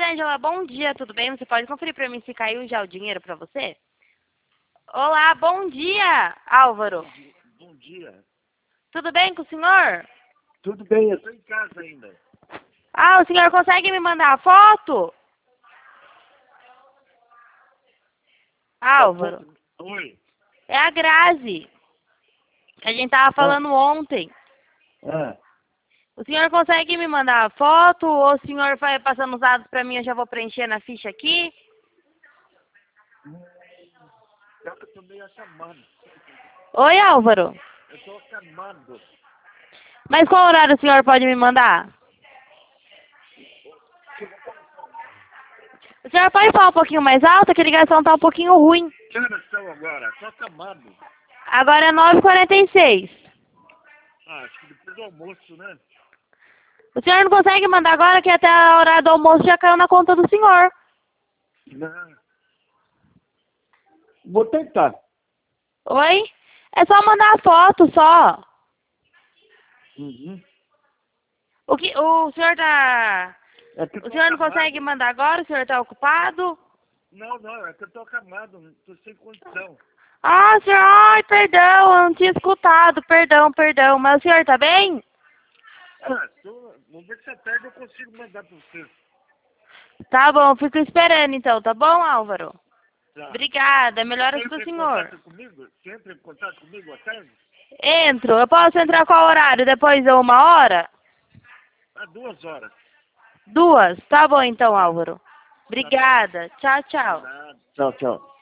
Angela, bom dia, tudo bem? Você pode conferir para mim se caiu já o dinheiro para você? Olá, bom dia, Álvaro. Bom dia. Tudo bem com o senhor? Tudo bem, eu estou em casa ainda. Ah, o senhor consegue me mandar a foto? Álvaro, Oi. é a Grazi, que a gente tava falando ontem. Ah, O senhor consegue me mandar a foto ou o senhor vai passando os dados para mim, eu já vou preencher na ficha aqui? eu estou meio acamado. Oi, Álvaro. Eu estou acamado. Mas qual horário o senhor pode me mandar? O senhor pode falar um pouquinho mais alto, que a ligação tá um pouquinho ruim. Que horas são agora? Estou acamado. Agora é 9h46. Ah, acho que depois do almoço, né? O senhor não consegue mandar agora, que até a hora do almoço já caiu na conta do senhor. Não. Vou tentar. Oi? É só mandar a foto, só. Uhum. O senhor tá... É que eu O tô senhor não acamado. consegue mandar agora? O senhor tá ocupado? Não, é que eu estou acamado, estou sem condição. Ah, senhor, ai, perdão, eu não tinha escutado, perdão. Mas o senhor tá bem? Vamos ver se à tarde eu consigo mandar para você. Tá bom, fico esperando então, tá bom, Álvaro? Tá. Obrigada, melhoras Você pro entra em senhor. contato comigo? Você entra em contato comigo à tarde? Entro, eu posso entrar qual horário? Depois de 1 hora? Há 2 horas. 2? Tá bom então, Álvaro. Tá bom. Obrigada, tchau. Nada. Tchau.